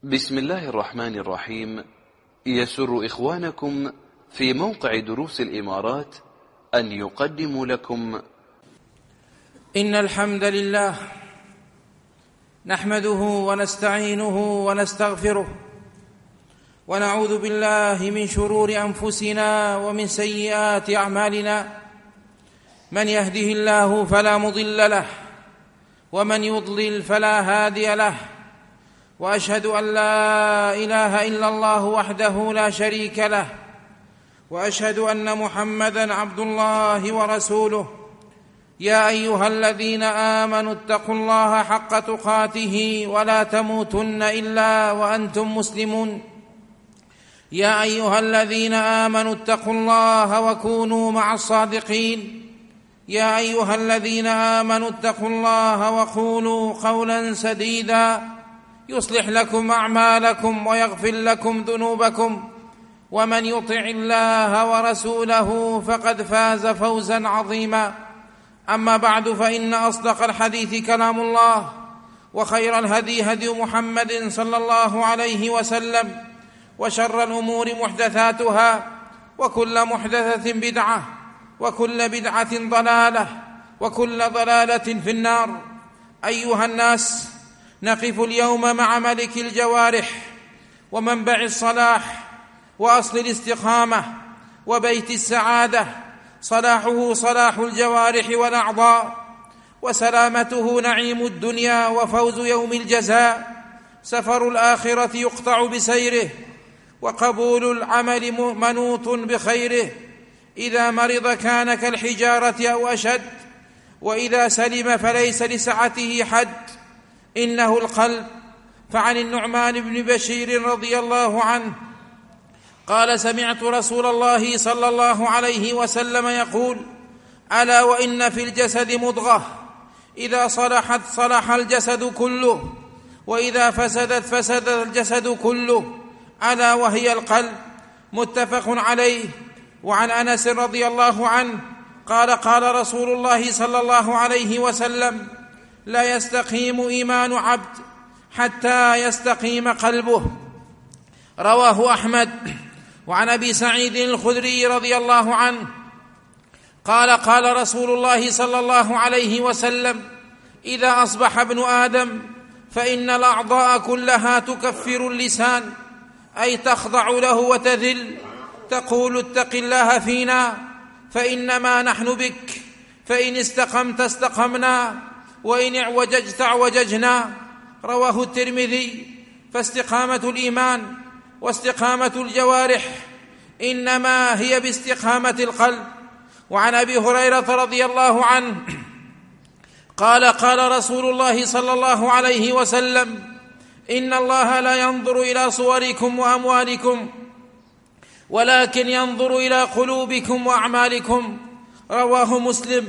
بسم الله الرحمن الرحيم. يسر إخوانكم في موقع دروس الإمارات أن يقدموا لكم إن الحمد لله نحمده ونستعينه ونستغفره ونعوذ بالله من شرور أنفسنا ومن سيئات أعمالنا. من يهده الله فلا مضل له ومن يضلل فلا هادي له، وأشهد أن لا إله إلا الله وحده لا شريك له، وأشهد أن محمدًا عبد الله ورسوله. يا أيها الذين آمنوا اتقوا الله حق تقاته ولا تموتن إلا وأنتم مسلمون. يا أيها الذين آمنوا اتقوا الله وكونوا مع الصادقين. يا أيها الذين آمنوا اتقوا الله وقولوا قولا سديدا يصلح لكم أعمالكم ويغفر لكم ذنوبكم، ومن يطع الله ورسوله فقد فاز فوزا عظيما. أما بعد، فإن أصدق الحديث كلام الله، وخير الهدي هدي محمد صلى الله عليه وسلم، وشر الأمور محدثاتها، وكل محدثة بدعة، وكل بدعة ضلالة، وكل ضلالة في النار. أيها الناس، نقف اليوم مع ملك الجوارح ومنبع الصلاح وأصل الاستقامة وبيت السعادة. صلاحه صلاح الجوارح والأعضاء، وسلامته نعيم الدنيا وفوز يوم الجزاء. سفر الآخرة يقطع بسيره، وقبول العمل منوط بخيره. إذا مرض كان كالحجارة أو أشد، وإذا سلم فليس لسعته حد. إنه القلب. فعن النعمان بن بشير رضي الله عنه قال: سمعت رسول الله صلى الله عليه وسلم يقول: ألا وإن في الجسد مضغة إذا صلحت صلح الجسد كله، وإذا فسدت فسد الجسد كله، ألا وهي القلب. متفق عليه. وعن أنس رضي الله عنه قال: قال رسول الله صلى الله عليه وسلم: لا يستقيم إيمان عبد حتى يستقيم قلبه. رواه أحمد. وعن أبي سعيد الخدري رضي الله عنه قال: قال رسول الله صلى الله عليه وسلم: إذا أصبح ابن آدم فإن الأعضاء كلها تكفر اللسان، أي تخضع له وتذل، تقول: اتق الله فينا فإنما نحن بك، فإن استقمت استقمنا، وإن اعوججت اعوججنا. رواه الترمذي. فاستقامة الإيمان واستقامة الجوارح إنما هي باستقامة القلب. وعن أبي هريرة رضي الله عنه قال: قال رسول الله صلى الله عليه وسلم: إن الله لا ينظر إلى صوركم وأموالكم، ولكن ينظر إلى قلوبكم وأعمالكم. رواه مسلم.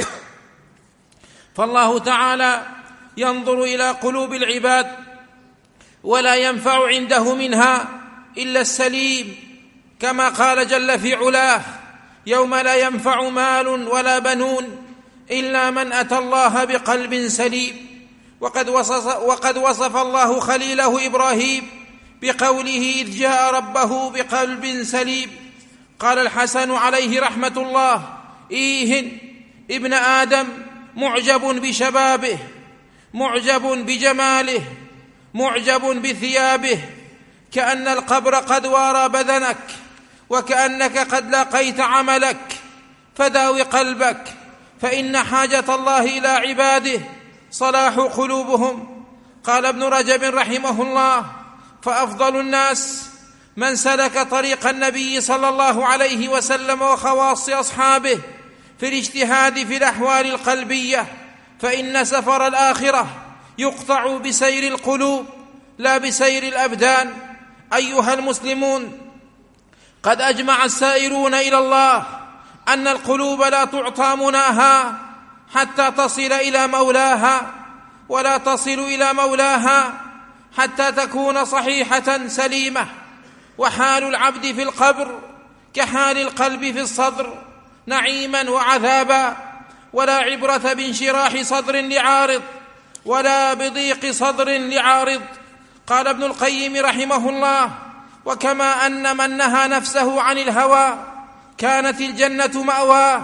فالله تعالى ينظر إلى قلوب العباد، ولا ينفع عنده منها إلا السليم، كما قال جل في علاه: يوم لا ينفع مال ولا بنون إلا من أتى الله بقلب سليم. وقد وصف الله خليله إبراهيم بقوله: إذ جاء ربه بقلب سليم. قال الحسن عليه رحمة الله: إيهن ابن آدم معجب بشبابه، معجب بجماله، معجب بثيابه، كأن القبر قد وارى بدنك، وكأنك قد لاقيت عملك، فداوي قلبك، فإن حاجة الله إلى عباده صلاح قلوبهم. قال ابن رجب رحمه الله: فأفضل الناس من سلك طريق النبي صلى الله عليه وسلم وخواص أصحابه في الاجتهاد في الأحوال القلبية، فإن سفر الآخرة يقطع بسير القلوب لا بسير الأبدان. أيها المسلمون، قد أجمع السائرون إلى الله أن القلوب لا تعطى مناها حتى تصل إلى مولاها، ولا تصل إلى مولاها حتى تكون صحيحة سليمة. وحال العبد في القبر كحال القلب في الصدر، نعيما وعذابا، ولا عبرة بانشراح صدر لعارض، ولا بضيق صدر لعارض. قال ابن القيم رحمه الله: وكما أن من نهى نفسه عن الهوى كانت الجنة مأواه،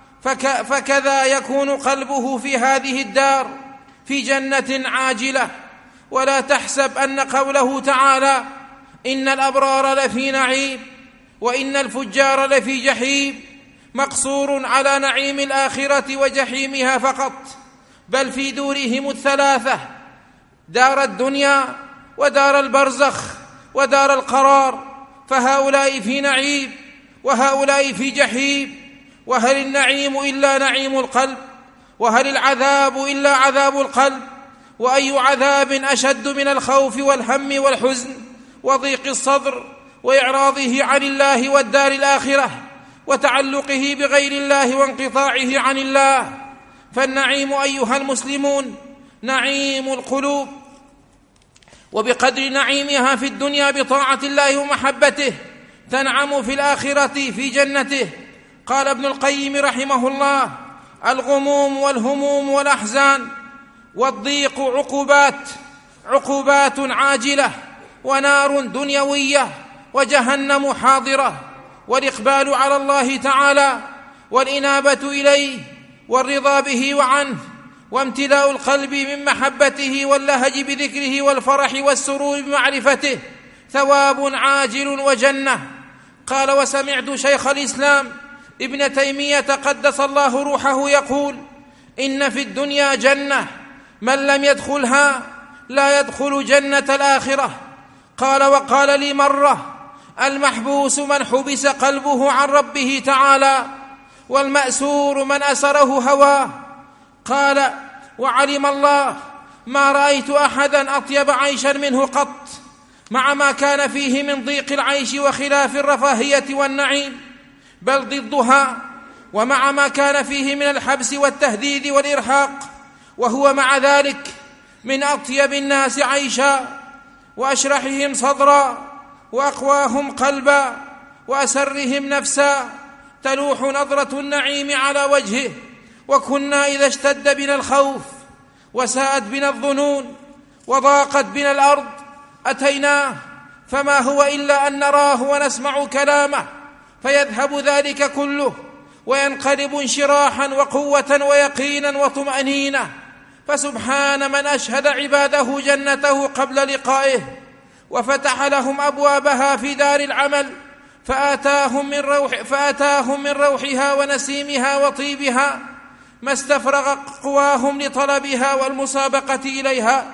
فكذا يكون قلبه في هذه الدار في جنة عاجلة. ولا تحسب أن قوله تعالى: إن الأبرار لفي نعيم وإن الفجار لفي جحيم مقصور على نعيم الآخرة وجحيمها فقط، بل في دورهم الثلاثة: دار الدنيا ودار البرزخ ودار القرار، فهؤلاء في نعيم وهؤلاء في جحيم. وهل النعيم إلا نعيم القلب؟ وهل العذاب إلا عذاب القلب؟ وأي عذاب أشد من الخوف والهم والحزن وضيق الصدر وإعراضه عن الله والدار الآخرة وتعلقه بغير الله وانقطاعه عن الله؟ فالنعيم أيها المسلمون نعيم القلوب، وبقدر نعيمها في الدنيا بطاعة الله ومحبته تنعم في الآخرة في جنته. قال ابن القيم رحمه الله: الغموم والهموم والأحزان والضيق عقوبات عاجلة، ونار دنيوية، وجهنم حاضرة. والإقبال على الله تعالى والإنابة إليه والرضا به وعنه وامتلاء القلب من محبته واللهج بذكره والفرح والسرور بمعرفته ثواب عاجل وجنة. قال: وسمعت شيخ الإسلام ابن تيمية قدس الله روحه يقول: إن في الدنيا جنة من لم يدخلها لا يدخل جنة الآخرة. قال: وقال لي مرة: المحبوس من حبس قلبه عن ربه تعالى، والمأسور من أسره هواه. قال: وعلم الله ما رأيت أحدا أطيب عيشا منه قط، مع ما كان فيه من ضيق العيش وخلاف الرفاهية والنعيم، بل ضدها، ومع ما كان فيه من الحبس والتهديد والإرهاق، وهو مع ذلك من أطيب الناس عيشا وأشرحهم صدرا وأقواهم قلبا وأسرهم نفسا، تلوح نظرة النعيم على وجهه. وكنا إذا اشتد بنا الخوف وساءت بنا الظنون وضاقت بنا الأرض أتيناه، فما هو إلا أن نراه ونسمع كلامه، فيذهب ذلك كله وينقلب انشراحا وقوة ويقينا وطمأنينة. فسبحان من أشهد عباده جنته قبل لقائه وفتح لهم أبوابها في دار العمل، فآتاهم من روحها ونسيمها وطيبها ما استفرغ قواهم لطلبها والمسابقة إليها.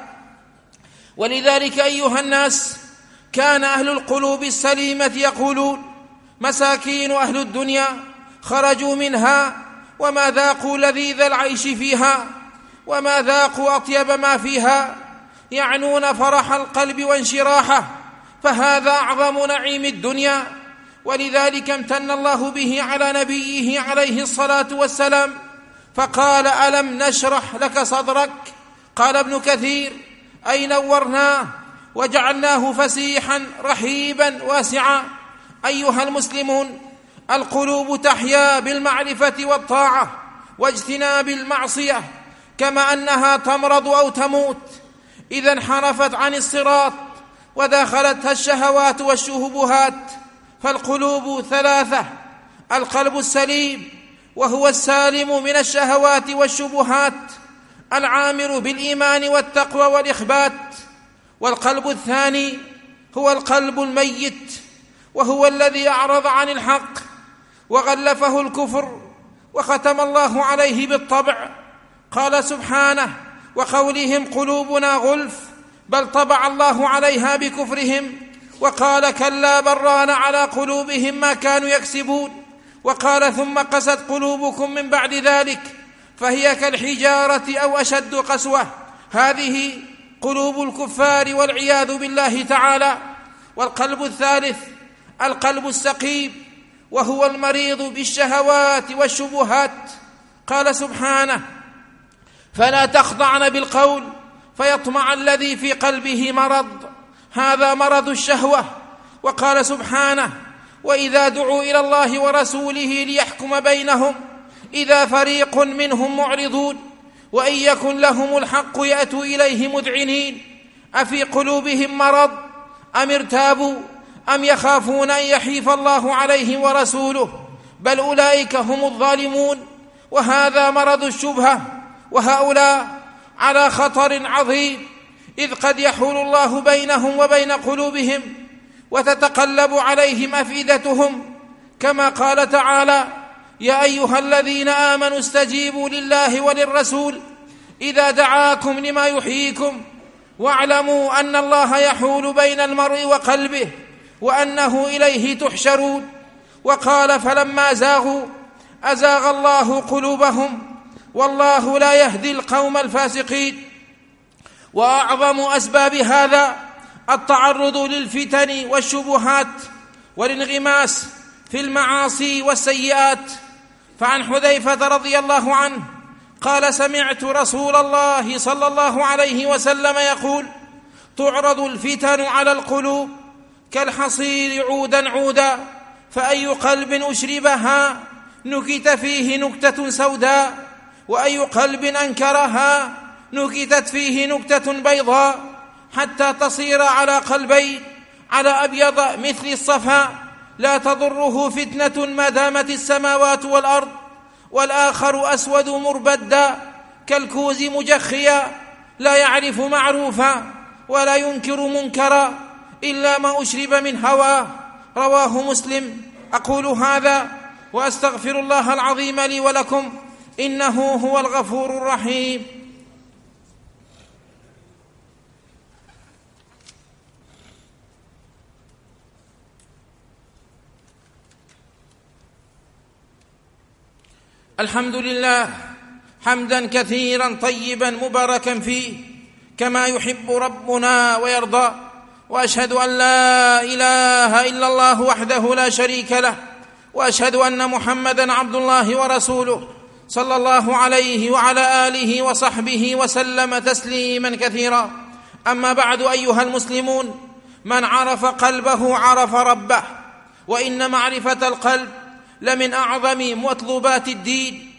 ولذلك أيها الناس كان أهل القلوب السليمة يقولون: مساكين أهل الدنيا خرجوا منها وما ذاقوا لذيذ العيش فيها وما ذاقوا أطيب ما فيها، يعنون فرح القلب وانشراحه، فهذا أعظم نعيم الدنيا. ولذلك امتن الله به على نبيه عليه الصلاة والسلام فقال: ألم نشرح لك صدرك؟ قال ابن كثير: أي نورناه وجعلناه فسيحا رحيبا واسعا. أيها المسلمون، القلوب تحيا بالمعرفة والطاعة واجتناب المعصية، كما أنها تمرض أو تموت إذا انحرفت عن الصراط ودخلتها الشهوات والشهبهات. فالقلوب ثلاثة: القلب السليم وهو السالم من الشهوات والشبهات العامر بالإيمان والتقوى والإخبات. والقلب الثاني هو القلب الميت، وهو الذي أعرض عن الحق وغلفه الكفر وختم الله عليه بالطبع. قال سبحانه: وقولهم قلوبنا غلف بل طبع الله عليها بكفرهم. وقال: كلا بران على قلوبهم ما كانوا يكسبون. وقال: ثم قست قلوبكم من بعد ذلك فهي كالحجارة أو أشد قسوة. هذه قلوب الكفار والعياذ بالله تعالى. والقلب الثالث القلب السقيم، وهو المريض بالشهوات والشبهات. قال سبحانه: فلا تخضعن بالقول فيطمع الذي في قلبه مرض، هذا مرض الشهوة. وقال سبحانه: وإذا دعوا إلى الله ورسوله ليحكم بينهم إذا فريق منهم معرضون وإن يكن لهم الحق يأتوا إليه مذعنين. أفي قلوبهم مرض أم ارتابوا أم يخافون أن يحيف الله عليهم ورسوله بل أولئك هم الظالمون. وهذا مرض الشبهة، وهؤلاء على خطر عظيم، إذ قد يحول الله بينهم وبين قلوبهم وتتقلب عليهم أفئدتهم، كما قال تعالى: يا أيها الذين آمنوا استجيبوا لله وللرسول إذا دعاكم لما يحييكم واعلموا أن الله يحول بين المرء وقلبه وأنه إليه تحشرون. وقال: فلما زاغوا أزاغ الله قلوبهم والله لا يهدي القوم الفاسقين. وأعظم أسباب هذا التعرض للفتن والشبهات والانغماس في المعاصي والسيئات. فعن حذيفة رضي الله عنه قال: سمعت رسول الله صلى الله عليه وسلم يقول: تعرض الفتن على القلوب كالحصير عودا عودا، فأي قلب أشربها نكت فيه نكتة سوداء، وأي قلب أنكرها نكتت فيه نكتة بيضاء، حتى تصير على قلبين، على أبيض مثل الصفا لا تضره فتنة ما دامت السماوات والأرض، والآخر أسود مربدا كالكوز مجخيا لا يعرف معروفا ولا ينكر منكرا إلا ما أشرب من هواه. رواه مسلم. أقول هذا وأستغفر الله العظيم لي ولكم، إنه هو الغفور الرحيم. الحمد لله حمدا كثيرا طيبا مباركا فيه كما يحب ربنا ويرضى، وأشهد أن لا إله إلا الله وحده لا شريك له، وأشهد أن محمدا عبد الله ورسوله صلى الله عليه وعلى آله وصحبه وسلم تسليما كثيرا. أما بعد، أيها المسلمون، من عرف قلبه عرف ربه، وإن معرفة القلب لمن أعظم مطلوبات الدين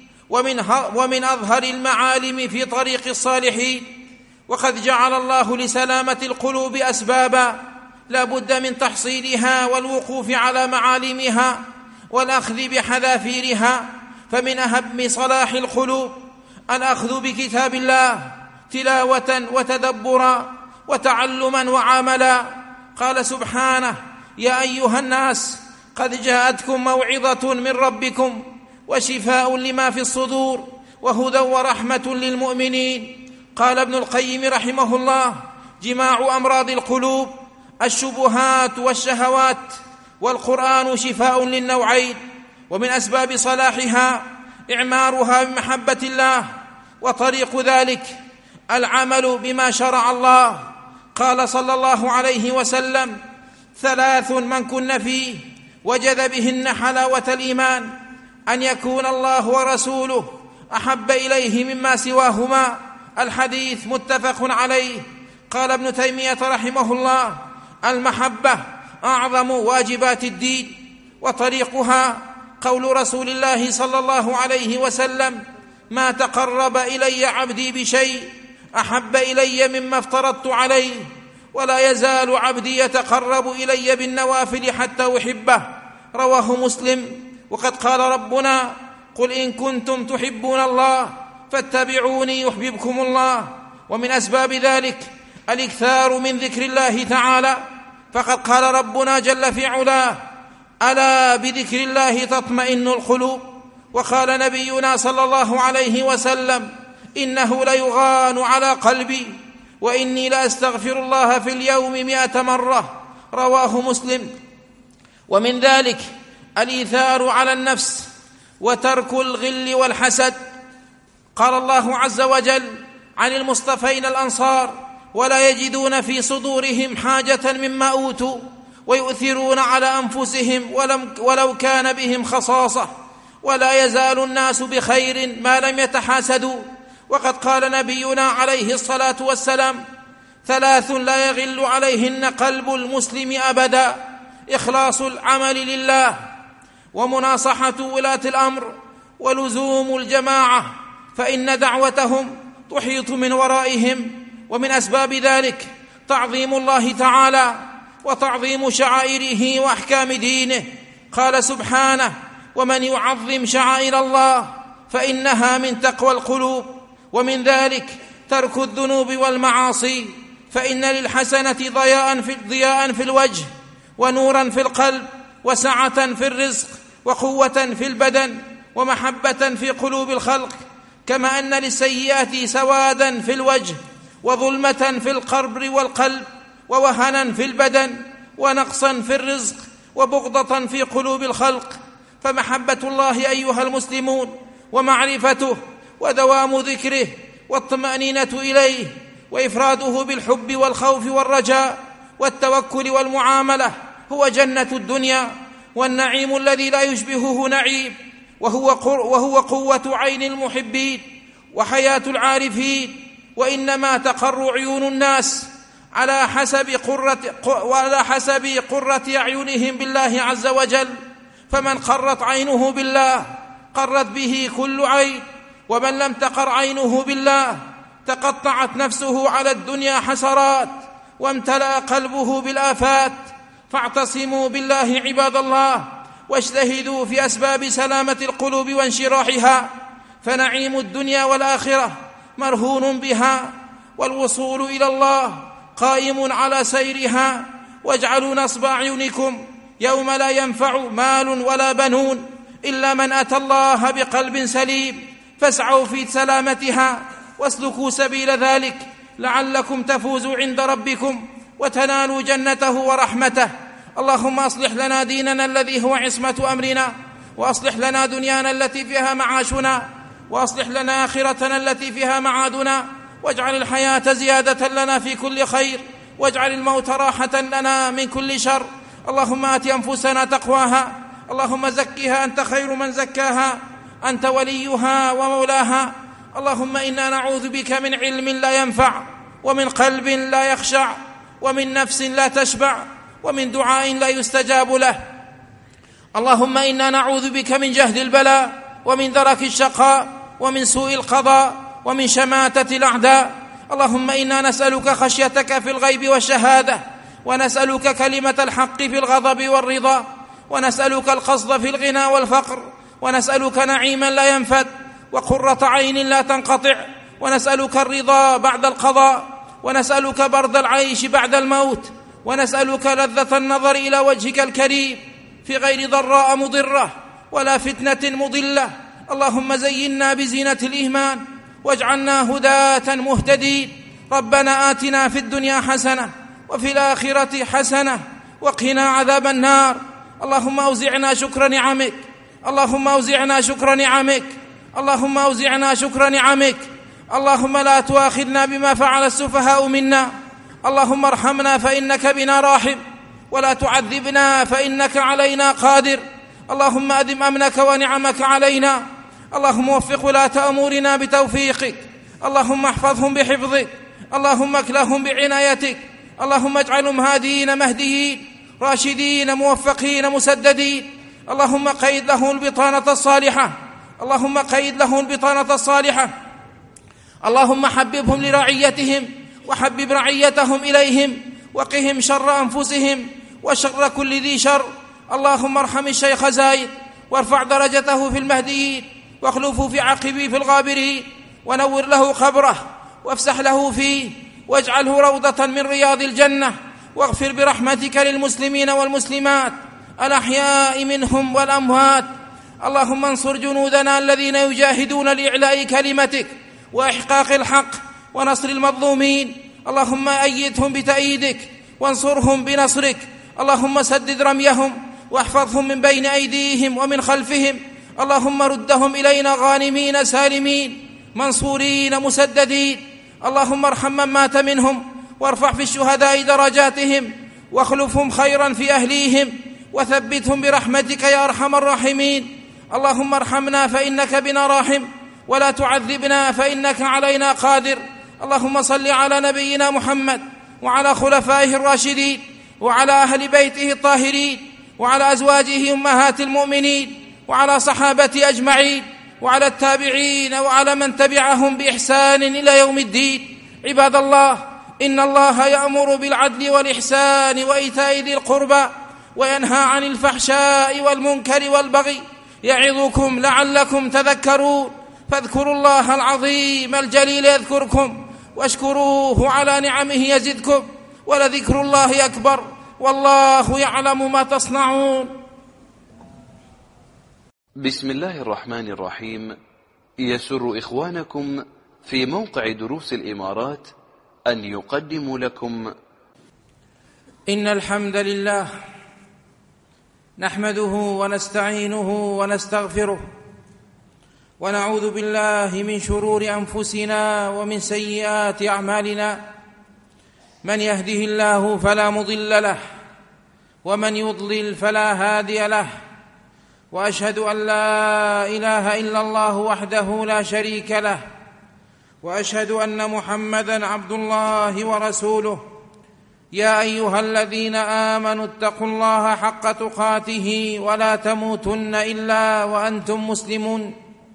ومن أظهر المعالم في طريق الصالحين. وقد جعل الله لسلامة القلوب أسبابا لا بد من تحصيلها والوقوف على معالمها والأخذ بحذافيرها. فمن أهم صلاح القلوب الأخذ بكتاب الله تلاوة وتدبرا وتعلما وعملا. قال سبحانه: يا أيها الناس قد جاءتكم موعظة من ربكم وشفاء لما في الصدور وهدى ورحمة للمؤمنين. قال ابن القيم رحمه الله: جماع أمراض القلوب الشبهات والشهوات، والقرآن شفاء للنوعين. ومن أسباب صلاحها إعمارها بمحبة الله، وطريق ذلك العمل بما شرع الله. قال صلى الله عليه وسلم: ثلاث من كن فيه وجد بهن حلاوة الإيمان: أن يكون الله ورسوله أحب إليه مما سواهما. الحديث متفق عليه. قال ابن تيمية رحمه الله: المحبة أعظم واجبات الدين، وطريقها قول رسول الله صلى الله عليه وسلم: ما تقرب إلي عبدي بشيء أحب إلي مما افترضت عليه، ولا يزال عبدي يتقرب إلي بالنوافل حتى أحبه. رواه مسلم. وقد قال ربنا: قل إن كنتم تحبون الله فاتبعوني يحببكم الله. ومن أسباب ذلك الإكثار من ذكر الله تعالى، فقد قال ربنا جل في علاه: ألا بذكر الله تطمئن القلوب. وقال نبينا صلى الله عليه وسلم: إنه ليغان على قلبي وإني لأستغفر الله في اليوم 100 مرة. رواه مسلم. ومن ذلك الإيثار على النفس وترك الغل والحسد. قال الله عز وجل عن المصطفين الأنصار: ولا يجدون في صدورهم حاجة مما أوتوا ويؤثرون على أنفسهم ولو كان بهم خصاصة، ولا يزال الناس بخير ما لم يتحاسدوا. وقد قال نبينا عليه الصلاة والسلام: ثلاث لا يغل عليهن قلب المسلم أبدا: إخلاص العمل لله، ومناصحة ولاة الأمر، ولزوم الجماعة، فإن دعوتهم تحيط من ورائهم. ومن أسباب ذلك تعظيم الله تعالى وتعظيم شعائره وأحكام دينه. قال سبحانه: ومن يعظم شعائر الله فإنها من تقوى القلوب. ومن ذلك ترك الذنوب والمعاصي، فإن للحسنة ضياء في الوجه، ونورا في القلب، وسعة في الرزق، وقوة في البدن، ومحبة في قلوب الخلق. كما أن للسيئات سوادا في الوجه، وظلمة في القبر والقلب، ووهنا في البدن، ونقصا في الرزق، وبغضة في قلوب الخلق. فمحبة الله أيها المسلمون ومعرفته ودوام ذكره والطمأنينة إليه وإفراده بالحب والخوف والرجاء والتوكل والمعاملة هو جنة الدنيا، والنعيم الذي لا يشبهه نعيم، وهو قوة عين المحبين وحياة العارفين. وإنما تقر عيون الناس على حسب قرة أعينهم بالله عز وجل. فمن قرت عينه بالله قرت به كل عين، ومن لم تقر عينه بالله تقطعت نفسه على الدنيا حسرات، وامتلأ قلبه بالآفات. فاعتصموا بالله عباد الله، واجتهدوا في أسباب سلامة القلوب وانشراحها، فنعيم الدنيا والآخرة مرهون بها، والوصول إلى الله قائم على سيرها. واجعلوا نصب أعينكم يوم لا ينفع مال ولا بنون إلا من أتى الله بقلب سليم، فاسعوا في سلامتها واسلكوا سبيل ذلك لعلكم تفوزوا عند ربكم وتنالوا جنته ورحمته. اللهم أصلح لنا ديننا الذي هو عصمة أمرنا، وأصلح لنا دنيانا التي فيها معاشنا، وأصلح لنا آخرتنا التي فيها معادنا، واجعل الحياة زيادة لنا في كل خير، واجعل الموت راحة لنا من كل شر. اللهم آت أنفسنا تقواها، اللهم زكها أنت خير من زكاها، أنت وليها ومولاها. اللهم إنا نعوذ بك من علم لا ينفع، ومن قلب لا يخشع، ومن نفس لا تشبع، ومن دعاء لا يستجاب له. اللهم إنا نعوذ بك من جهد البلاء، ومن درك الشقاء، ومن سوء القضاء، ومن شماتة الأعداء. اللهم إنا نسألك خشيتك في الغيب والشهادة، ونسألك كلمة الحق في الغضب والرضا، ونسألك القصد في الغنى والفقر، ونسألك نعيما لا ينفد، وقرة عين لا تنقطع، ونسألك الرضا بعد القضاء، ونسألك برد العيش بعد الموت، ونسألك لذة النظر إلى وجهك الكريم في غير ضراء مضرة ولا فتنة مضلة. اللهم زينا بزينة الإيمان، واجعلنا هداة مهتدين. ربنا آتنا في الدنيا حسنة، وفي الآخرة حسنة، وقنا عذاب النار. اللهم أوزعنا شكر نعمك، اللهم أوزعنا شكر نعمك، اللهم أوزعنا شكر نعمك. اللهم لا تؤاخذنا بما فعل السفهاء منا، اللهم ارحمنا فإنك بنا راحم، ولا تعذبنا فإنك علينا قادر. اللهم أدم أمنك ونعمك علينا، اللهم وفق ولاة أمورنا بتوفيقك، اللهم احفظهم بحفظك، اللهم اكلهم بعنايتك، اللهم اجعلهم هادين مهديين راشدين موفقين مسددين. اللهم قيد لهم البطانة الصالحة، اللهم قيد لهم البطانة الصالحة. اللهم حببهم لرعيتهم، وحبب رعيتهم إليهم، وقهم شر أنفسهم وشر كل ذي شر. اللهم ارحم الشيخ زايد، وارفع درجته في المهديين، واخلفه في عقبه في الغابرين، ونور له قبره، وافسح له فيه، واجعله روضة من رياض الجنة. واغفر برحمتك للمسلمين والمسلمات الأحياء منهم والأموات. اللهم انصر جنودنا الذين يجاهدون لإعلاء كلمتك وإحقاق الحق ونصر المظلومين. اللهم أيدهم بتأييدك، وانصرهم بنصرك. اللهم سدد رميهم، واحفظهم من بين أيديهم ومن خلفهم. اللهم ردهم إلينا غانمين سالمين منصورين مسددين. اللهم ارحم من مات منهم، وارفع في الشهداء درجاتهم، واخلفهم خيرا في أهليهم، وثبتهم برحمتك يا أرحم الراحمين. اللهم ارحمنا فإنك بنا راحم، ولا تعذبنا فإنك علينا قادر. اللهم صل على نبينا محمد وعلى خلفائه الراشدين، وعلى أهل بيته الطاهرين، وعلى أزواجه أمهات المؤمنين، وعلى صحابته أجمعين، وعلى التابعين، وعلى من تبعهم بإحسان إلى يوم الدين. عباد الله، إن الله يأمر بالعدل والإحسان وإيتاء ذي القربى وينهى عن الفحشاء والمنكر والبغي يعظكم لعلكم تذكرون فاذكروا الله العظيم الجليل يذكركم واشكروه على نعمه يزدكم ولذكر الله أكبر والله يعلم ما تصنعون. بسم الله الرحمن الرحيم. يسر إخوانكم في موقع دروس الإمارات أن يقدموا لكم إن الحمد لله نحمده ونستعينه ونستغفره ونعوذ بالله من شرور أنفسنا ومن سيئات أعمالنا من يهده الله فلا مضل له ومن يضلل فلا هادي له وأشهد أن لا إله إلا الله وحده لا شريك له وأشهد أن محمدًا عبد الله ورسوله يا أيها الذين آمنوا اتقوا الله حق تقاته ولا تموتن إلا وأنتم مسلمون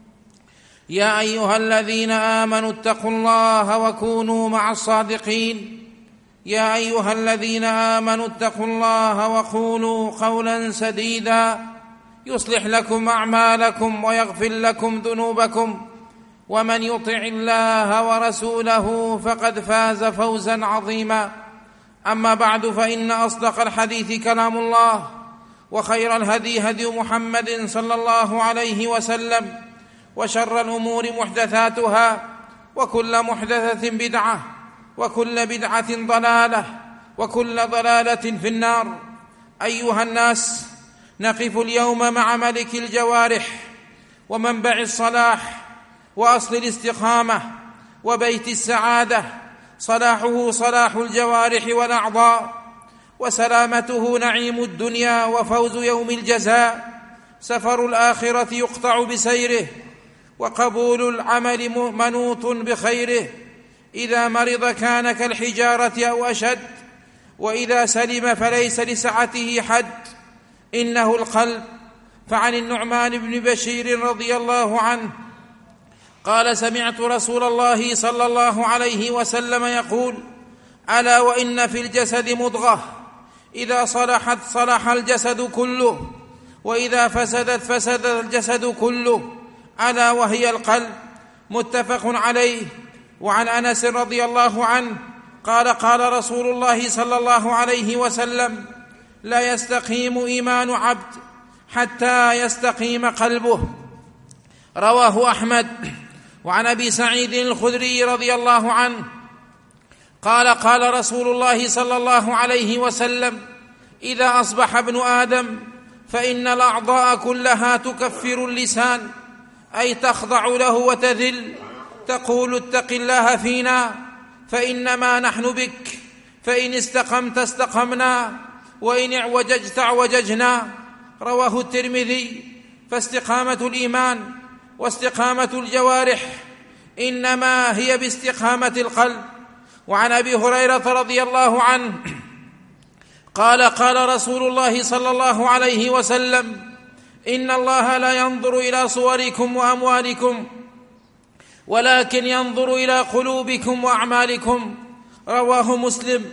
يا أيها الذين آمنوا اتقوا الله وكونوا مع الصادقين يا أيها الذين آمنوا اتقوا الله وقولوا قولا سديدا يصلح لكم أعمالكم ويغفر لكم ذنوبكم ومن يطع الله ورسوله فقد فاز فوزا عظيما. أما بعد فإن أصدق الحديث كلام الله وخير الهدي هدي محمد صلى الله عليه وسلم وشر الأمور محدثاتها وكل محدثة بدعة وكل بدعة ضلالة وكل ضلالة في النار. أيها الناس، نقف اليوم مع ملك الجوارح ومنبع الصلاح وأصل الاستقامة وبيت السعادة. صلاحه صلاح الجوارح والأعضاء وسلامته نعيم الدنيا وفوز يوم الجزاء. سفر الآخرة يقطع بسيره وقبول العمل منوط بخيره. إذا مرض كان كالحجارة أو أشد وإذا سلم فليس لسعته حد. إنه القلب. فعن النعمان بن بشير رضي الله عنه قال سمعت رسول الله صلى الله عليه وسلم يقول ألا وإن في الجسد مضغة إذا صلحت صلح الجسد كله وإذا فسدت فسد الجسد كله ألا وهي القلب. متفق عليه. وعن أنس رضي الله عنه قال قال رسول الله صلى الله عليه وسلم لا يستقيم إيمان عبد حتى يستقيم قلبه. رواه أحمد. وعن أبي سعيد الخدري رضي الله عنه قال قال رسول الله صلى الله عليه وسلم إذا أصبح ابن آدم فإن الأعضاء كلها تكفر اللسان أي تخضع له وتذل تقول اتق الله فينا فإنما نحن بك فإن استقمت استقمنا وإن اعوججت اعوججنا. رواه الترمذي. فاستقامة الإيمان واستقامة الجوارح إنما هي باستقامة القلب. وعن أبي هريرة رضي الله عنه قال قال رسول الله صلى الله عليه وسلم إن الله لا ينظر إلى صوركم وأموالكم ولكن ينظر إلى قلوبكم وأعمالكم. رواه مسلم.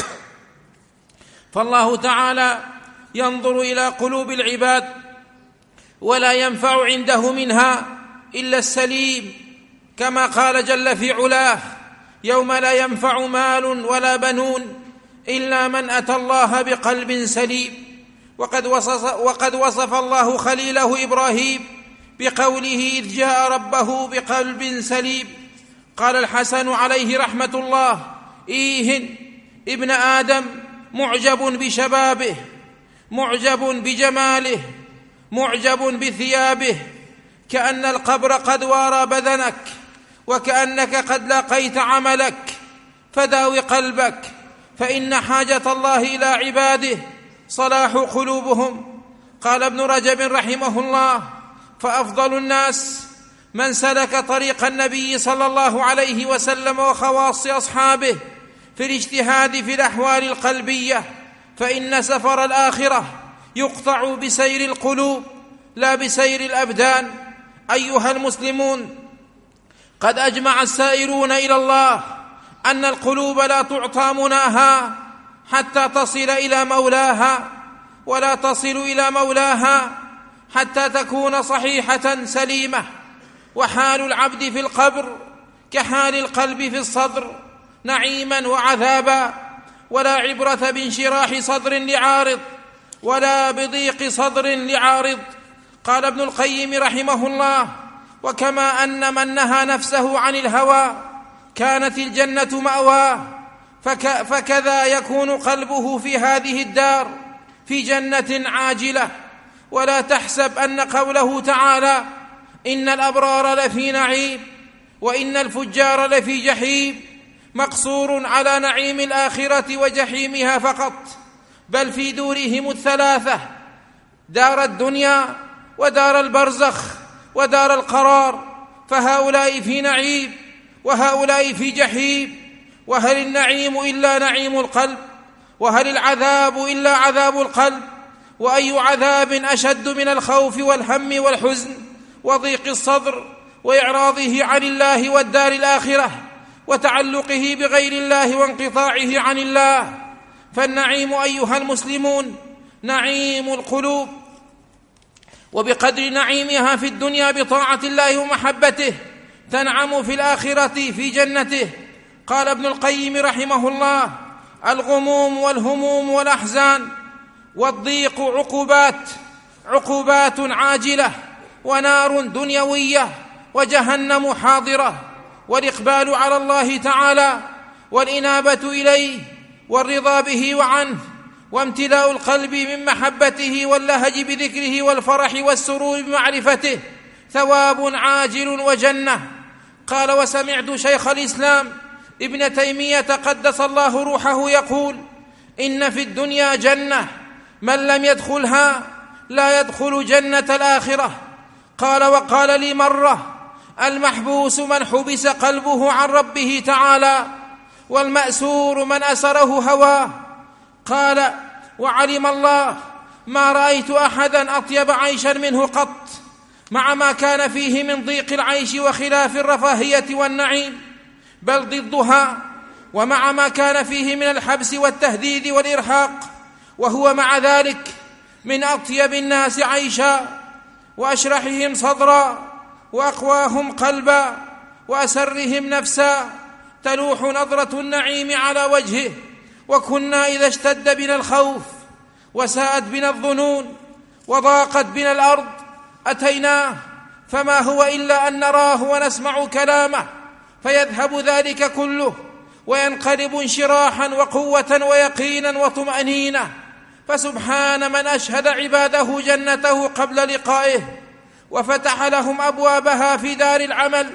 فالله تعالى ينظر إلى قلوب العباد ولا ينفع عنده منها إلا السليم كما قال جل في علاه يوم لا ينفع مال ولا بنون إلا من أتى الله بقلب سليم. وقد وصف الله خليله إبراهيم بقوله إذ جاء ربه بقلب سليم. قال الحسن عليه رحمة الله إيهن ابن آدم معجب بشبابه معجب بجماله معجب بثيابه كأن القبر قد وارى بدنك وكأنك قد لاقيت عملك فداو قلبك فإن حاجة الله إلى عباده صلاح قلوبهم. قال ابن رجب رحمه الله فأفضل الناس من سلك طريق النبي صلى الله عليه وسلم وخواص أصحابه في الاجتهاد في الأحوال القلبية فإن سفر الآخرة يقطع بسير القلوب لا بسير الأبدان. أيها المسلمون، قد أجمع السائرون إلى الله أن القلوب لا تعطى مناها حتى تصل إلى مولاها، ولا تصل إلى مولاها حتى تكون صحيحة سليمة. وحال العبد في القبر كحال القلب في الصدر، نعيما وعذابا، ولا عبرة بانشراح صدر لعارض ولا بضيق صدر لعارض. قال ابن القيم رحمه الله: وكما أن من نهى نفسه عن الهوى كانت الجنة مأواه، فكذا يكون قلبه في هذه الدار في جنة عاجلة. ولا تحسب أن قوله تعالى إن الأبرار لفي نعيم وإن الفجار لفي جحيم مقصور على نعيم الآخرة وجحيمها فقط، بل في دورهم الثلاثة: دار الدنيا ودار البرزخ ودار القرار، فهؤلاء في نعيم وهؤلاء في جحيم. وهل النعيم إلا نعيم القلب؟ وهل العذاب إلا عذاب القلب؟ وأي عذاب أشد من الخوف والهم والحزن وضيق الصدر وإعراضه عن الله والدار الآخرة وتعلقه بغير الله وانقطاعه عن الله؟ فالنعيم أيها المسلمون نعيم القلوب، وبقدر نعيمها في الدنيا بطاعة الله ومحبته تنعم في الآخرة في جنته. قال ابن القيم رحمه الله: الغموم والهموم والأحزان والضيق عقوبات عاجلة، ونار دنيوية، وجهنم حاضرة. والإقبال على الله تعالى والإنابة إليه والرضا به وعنه وامتلاء القلب من محبته واللهج بذكره والفرح والسرور بمعرفته ثواب عاجل وجنة. قال: وسمعت شيخ الإسلام ابن تيمية قدس الله روحه يقول: إن في الدنيا جنة، من لم يدخلها لا يدخل جنة الآخرة. قال: وقال لي مرة: المحبوس من حبس قلبه عن ربه تعالى، والمأسور من أسره هواه. قال: وعلم الله ما رأيت أحدا أطيب عيشا منه قط، مع ما كان فيه من ضيق العيش وخلاف الرفاهية والنعيم، بل ضدها، ومع ما كان فيه من الحبس والتهديد والإرهاق، وهو مع ذلك من أطيب الناس عيشا وأشرحهم صدرا وأقواهم قلبا وأسرهم نفسا، تلوح نظرة النعيم على وجهه. وكنا إذا اشتد بنا الخوف وساءت بنا الظنون وضاقت بنا الأرض أتيناه، فما هو إلا أن نراه ونسمع كلامه، فيذهب ذلك كله وينقلب انشراحا وقوة ويقينا وطمأنينة. فسبحان من أشهد عباده جنته قبل لقائه وفتح لهم أبوابها في دار العمل،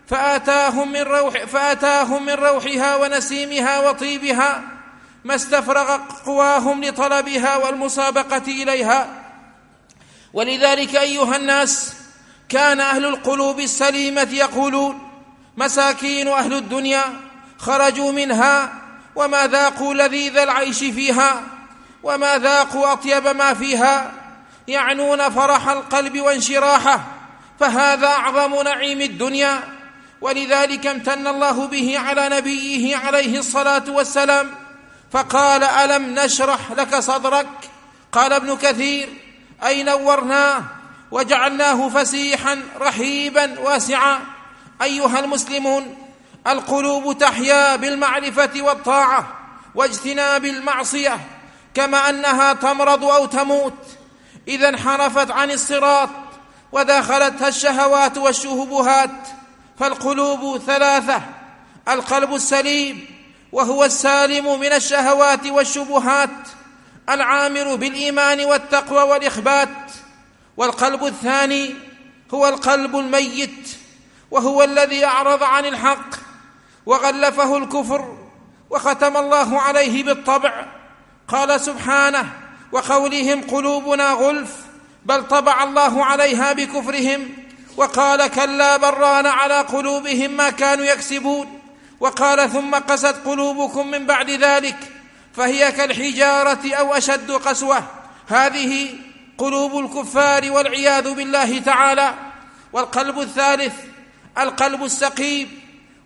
فآتاهم من روحها ونسيمها وطيبها ما استفرغ قواهم لطلبها والمسابقة إليها. ولذلك أيها الناس كان أهل القلوب السليمة يقولون: مساكين أهل الدنيا خرجوا منها وما ذاقوا لذيذ العيش فيها وما ذاقوا أطيب ما فيها، يعنون فرح القلب وانشراحه، فهذا أعظم نعيم الدنيا. ولذلك امتن الله به على نبيه عليه الصلاة والسلام فقال: ألم نشرح لك صدرك؟ قال ابن كثير: أي نورناه وجعلناه فسيحا رحيبا واسعا. أيها المسلمون، القلوب تحيا بالمعرفة والطاعة واجتناب المعصية، كما أنها تمرض أو تموت إذا انحرفت عن الصراط ودخلتها الشهوات والشهبهات. فالقلوب ثلاثة: القلب السليم وهو السالم من الشهوات والشبهات العامر بالإيمان والتقوى والإخبات. والقلب الثاني هو القلب الميت، وهو الذي أعرض عن الحق وغلفه الكفر وختم الله عليه بالطبع. قال سبحانه: وقولهم قلوبنا غلف بل طبع الله عليها بكفرهم. وقال: كلا بران على قلوبهم ما كانوا يكسبون. وقال: ثم قست قلوبكم من بعد ذلك فهي كالحجارة أو أشد قسوة. هذه قلوب الكفار والعياذ بالله تعالى. والقلب الثالث القلب السقيم،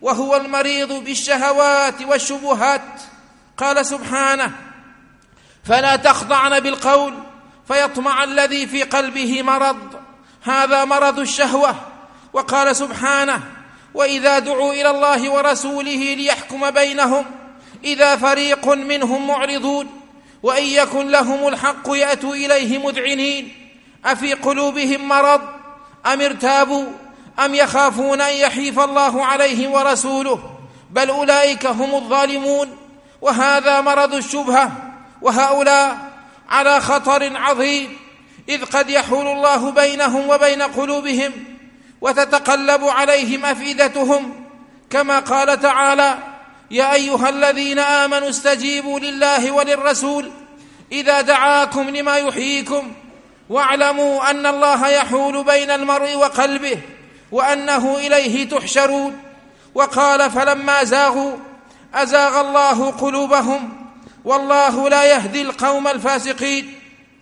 وهو المريض بالشهوات والشبهات. قال سبحانه: فلا تخضعن بالقول فيطمع الذي في قلبه مرض، هذا مرض الشهوة. وقال سبحانه: وإذا دعوا إلى الله ورسوله ليحكم بينهم إذا فريق منهم معرضون وإن يكن لهم الحق يأتوا إليه مذعنين أفي قلوبهم مرض أم ارتابوا أم يخافون أن يحيف الله عليهم ورسوله بل أولئك هم الظالمون. وهذا مرض الشبهة، وهؤلاء على خطر عظيم، إذ قد يحول الله بينهم وبين قلوبهم وتتقلب عليهم أفئدتهم، كما قال تعالى: يا أيها الذين آمنوا استجيبوا لله وللرسول إذا دعاكم لما يحييكم واعلموا أن الله يحول بين المرء وقلبه وأنه إليه تحشرون. وقال: فلما زاغوا أزاغ الله قلوبهم والله لا يهدي القوم الفاسقين.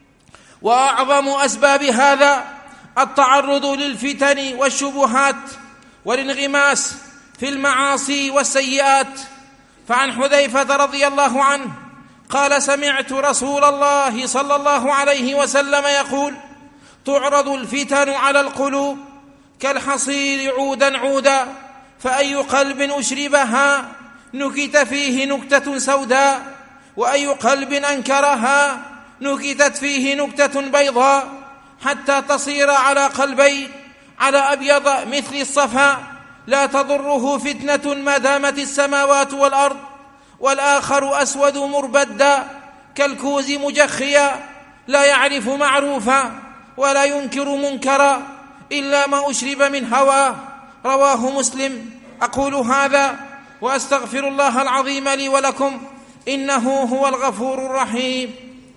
وأعظم أسباب هذا التعرض للفتن والشبهات والانغماس في المعاصي والسيئات. فعن حذيفة رضي الله عنه قال: سمعت رسول الله صلى الله عليه وسلم يقول: تعرض الفتن على القلوب كالحصير عودا عودا، فأي قلب أشربها نكت فيه نكتة سوداء، وأي قلب أنكرها نكتت فيه نكتة بيضاء، حتى تصير على قلبين على أبيض مثل الصفا لا تضره فتنة ما دامت السماوات والأرض، والآخر أسود مربدا كالكوز مجخيا لا يعرف معروفا ولا ينكر منكرا إلا ما أشرب من هواه. رواه مسلم. أقول هذا وأستغفر الله العظيم لي ولكم، إنه هو الغفور الرحيم.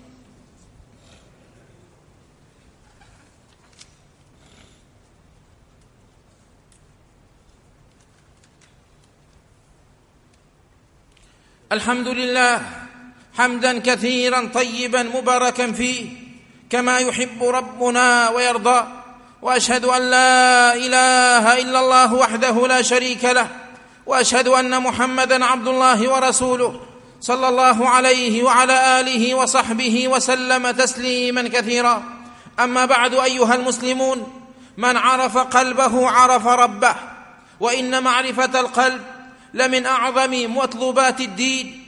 الحمد لله حمدا كثيرا طيبا مباركا فيه كما يحب ربنا ويرضى، وأشهد أن لا إله إلا الله وحده لا شريك له، وأشهد أن محمدا عبد الله ورسوله صلى الله عليه وعلى آله وصحبه وسلم تسليما كثيرا. أما بعد، أيها المسلمون، من عرف قلبه عرف ربه، وإن معرفة القلب لمن أعظم مطلوبات الدين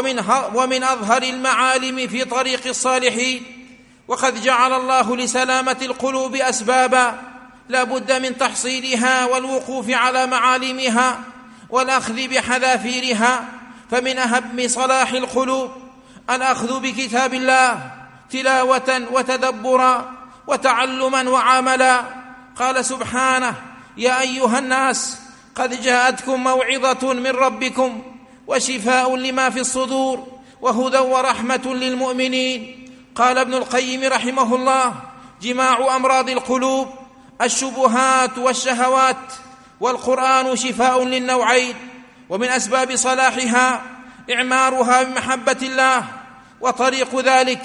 ومن أظهر المعالم في طريق الصالحين. وقد جعل الله لسلامة القلوب أسبابا لا بد من تحصيلها والوقوف على معالمها والأخذ بحذافيرها. فمن أهم صلاح القلوب الأخذ بكتاب الله تلاوة وتدبرا وتعلما وعملا. قال سبحانه: يا أيها الناس قد جاءتكم موعظة من ربكم وشفاء لما في الصدور وهدى ورحمة للمؤمنين. قال ابن القيم رحمه الله: جماع أمراض القلوب الشبهات والشهوات، والقرآن شفاء للنوعين. ومن أسباب صلاحها إعمارها بمحبة الله، وطريق ذلك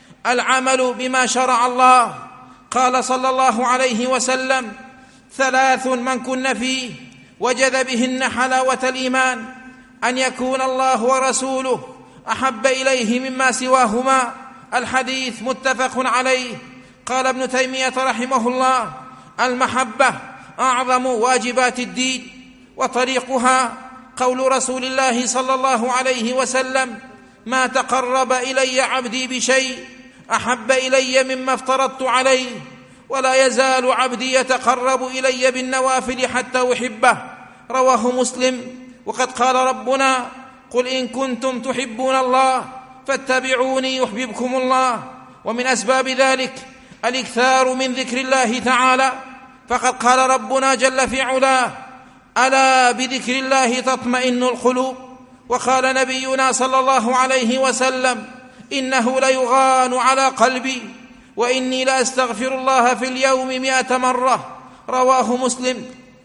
العمل بما شرع الله. قال صلى الله عليه وسلم: ثلاث من كن فيه وجد بهن حلاوة الإيمان: أن يكون الله ورسوله أحب إليه مما سواهما. الحديث متفق عليه. قال ابن تيمية رحمه الله: المحبة أعظم واجبات الدين، وطريقها قول رسول الله صلى الله عليه وسلم: ما تقرب إلي عبدي بشيء أحب إلي مما افترضت عليه، ولا يزال عبدي يتقرب إلي بالنوافل حتى أحبه. رواه مسلم. وقد قال ربنا: قل إن كنتم تحبون الله فاتبعوني يحببكم الله. ومن أسباب ذلك الإكثار من ذكر الله تعالى، فقد قال ربنا جل في علاه: ألا بذكر الله تطمئن القلوب. وقال نبينا صلى الله عليه وسلم: إنه ليغان على قلبي وإني لأستغفر الله في اليوم 100 مرة. رواه مسلم.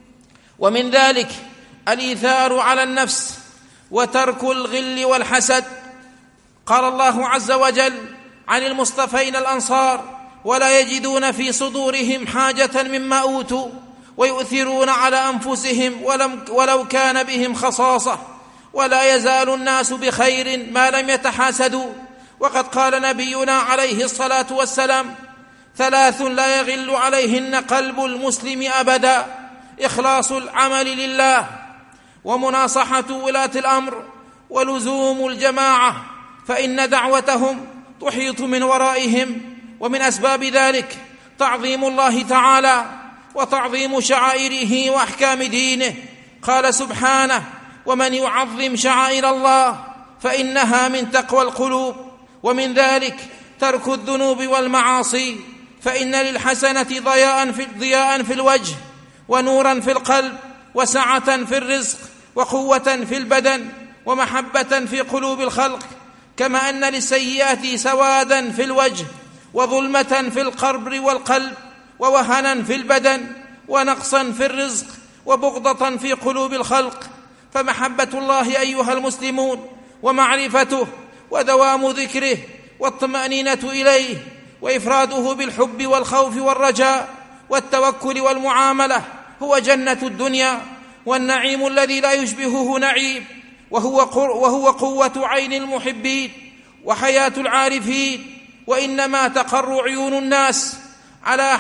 ومن ذلك الإيثار على النفس وترك الغل والحسد. قال الله عز وجل عن المصطفين الأنصار: ولا يجدون في صدورهم حاجة مما أوتوا ويؤثرون على أنفسهم ولو كان بهم خصاصة، ولا يزال الناس بخير ما لم يتحاسدوا. وقد قال نبينا عليه الصلاة والسلام: 3 لا يغل عليهن قلب المسلم أبدا: إخلاص العمل لله، ومناصحة ولاة الأمر، ولزوم الجماعة، فإن دعوتهم تحيط من ورائهم. ومن أسباب ذلك تعظيم الله تعالى وتعظيم شعائره وأحكام دينه. قال سبحانه: ومن يعظم شعائر الله فإنها من تقوى القلوب. ومن ذلك ترك الذنوب والمعاصي، فإن للحسنة ضياء في الوجه، ونورا في القلب، وسعة في الرزق، وقوة في البدن، ومحبة في قلوب الخلق. كما أن للسيئات سوادا في الوجه، وظلمة في القبر والقلب، ووهنا في البدن، ونقصا في الرزق، وبغضة في قلوب الخلق. فمحبة الله أيها المسلمون ومعرفته ودوام ذكره والطمأنينة إليه وإفراده بالحب والخوف والرجاء والتوكل والمعاملة هو جنة الدنيا، والنعيم الذي لا يشبهه نعيم، وهو قوة عين المحبين وحياة العارفين. وإنما تقر عيون الناس على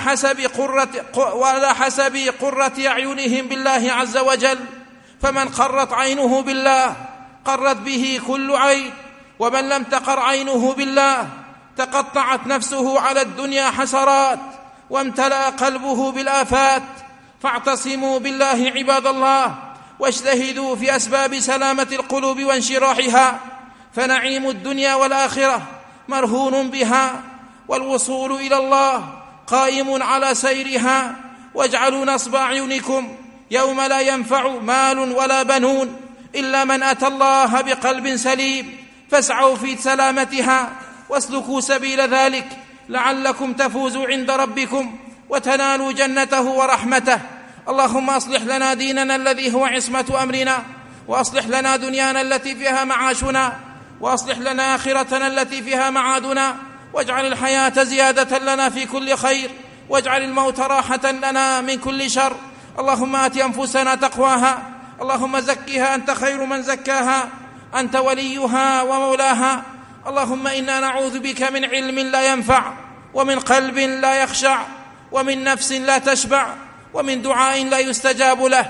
حسب قرة أعينهم بالله عز وجل. فمن قرت عينه بالله قرت به كل عين، ومن لم تقر عينه بالله تقطعت نفسه على الدنيا حسرات، وامتلأ قلبه بالآفات. فاعتصموا بالله عباد الله، واجتهدوا في أسباب سلامة القلوب وانشراحها، فنعيم الدنيا والآخرة مرهون بها، والوصول إلى الله قائم على سيرها. واجعلوا نصب أعينكم يوم لا ينفع مال ولا بنون إلا من أتى الله بقلب سليم، فاسعوا في سلامتها واسلكوا سبيل ذلك لعلكم تفوزوا عند ربكم وتنالوا جنته ورحمته. اللهم أصلح لنا ديننا الذي هو عصمة أمرنا، وأصلح لنا دنيانا التي فيها معاشنا، وأصلح لنا آخرتنا التي فيها معادنا، واجعل الحياة زيادة لنا في كل خير، واجعل الموت راحة لنا من كل شر. اللهم آت أنفسنا تقواها، اللهم زكها أنت خير من زكاها، أنت وليها ومولاها. اللهم إنا نعوذ بك من علم لا ينفع، ومن قلب لا يخشع، ومن نفس لا تشبع، ومن دعاء لا يستجاب له.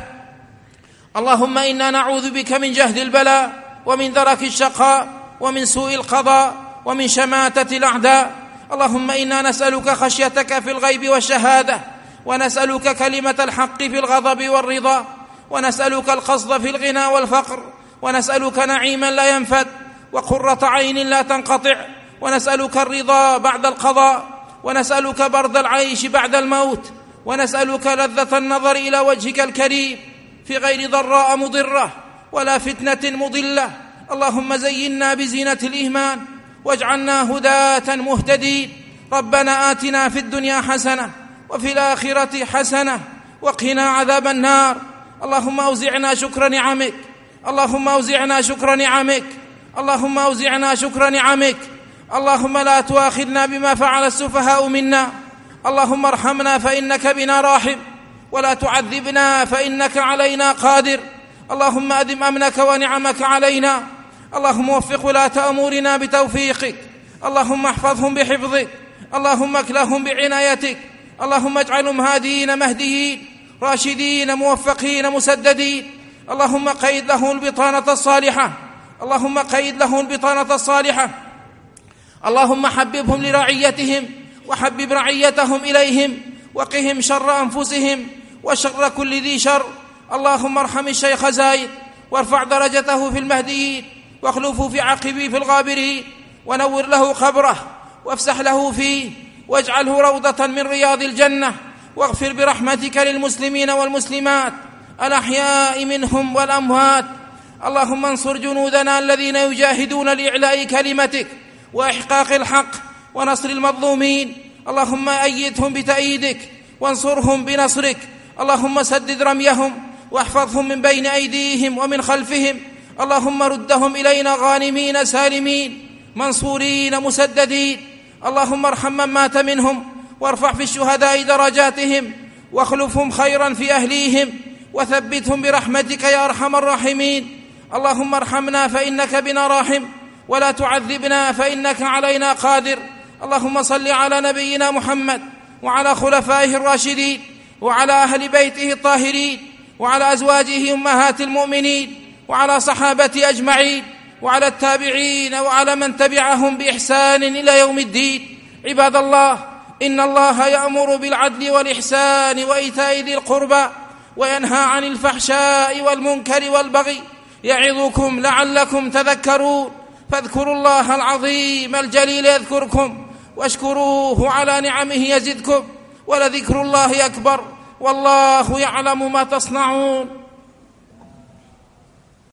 اللهم إنا نعوذ بك من جهد البلاء، ومن درك الشقاء، ومن سوء القضاء، ومن شماتة الأعداء. اللهم إنا نسألك خشيتك في الغيب والشهادة، ونسألك كلمة الحق في الغضب والرضا، ونسألك القصد في الغنى والفقر، ونسألك نعيما لا ينفد، وقرة عين لا تنقطع، ونسألك الرضا بعد القضاء، ونسألك برد العيش بعد الموت، ونسألك لذة النظر إلى وجهك الكريم في غير ضراء مضرة ولا فتنة مضلة. اللهم زينا بزينة الإيمان، واجعلنا هداة مهتدين. ربنا آتنا في الدنيا حسنة، وفي الآخرة حسنة، وقنا عذاب النار. اللهم أوزعنا شكر نعمك، اللهم أوزعنا شكر نعمك، اللهم أوزعنا شكر نعمك. اللهم لا تؤاخذنا بما فعل السفهاء منا، اللهم ارحمنا فإنك بنا راحم، ولا تعذبنا فإنك علينا قادر. اللهم أدم أمنك ونعمك علينا. اللهم وفق ولاة أمورنا بتوفيقك، اللهم احفظهم بحفظك، اللهم اكلهم بعنايتك. اللهم اجعلهم هادين مهديين راشدين موفقين مسددين. اللهم قيد لهم البطانة الصالحة، اللهم قيد لهم البطانة الصالحة. اللهم حببهم لرعيتهم، وحبب رعيتهم إليهم، وقهم شر أنفسهم وشر كل ذي شر. اللهم ارحم الشيخ زايد، وارفع درجته في المهديين، واخلفه في عقبه في الغابرين، ونور له قبره، وافسح له فيه، واجعله روضة من رياض الجنة. واغفر برحمتك للمسلمين والمسلمات الأحياء منهم والأموات. اللهم انصر جنودنا الذين يجاهدون لإعلاء كلمتك وإحقاق الحق ونصر المظلومين. اللهم أيدهم بتأييدك، وانصرهم بنصرك. اللهم سدد رميهم، واحفظهم من بين أيديهم ومن خلفهم. اللهم ردهم إلينا غانمين سالمين منصورين مسددين. اللهم ارحم من مات منهم، وارفع في الشهداء درجاتهم، واخلفهم خيرا في أهليهم وثبتهم برحمتك يا أرحم الراحمين. اللهم ارحمنا فإنك بنا راحم، ولا تعذبنا فإنك علينا قادر. اللهم صل على نبينا محمد وعلى خلفائه الراشدين وعلى أهل بيته الطاهرين وعلى أزواجه أمهات المؤمنين وعلى صحابته أجمعين وعلى التابعين وعلى من تبعهم بإحسان إلى يوم الدين. عباد الله، إن الله يأمر بالعدل والإحسان وإيتاء ذي القربى وينهى عن الفحشاء والمنكر والبغي، يعظكم لعلكم تذكرون. فاذكروا الله العظيم الجليل يذكركم، واشكروه على نعمه يزدكم، ولذكر الله أكبر، والله يعلم ما تصنعون.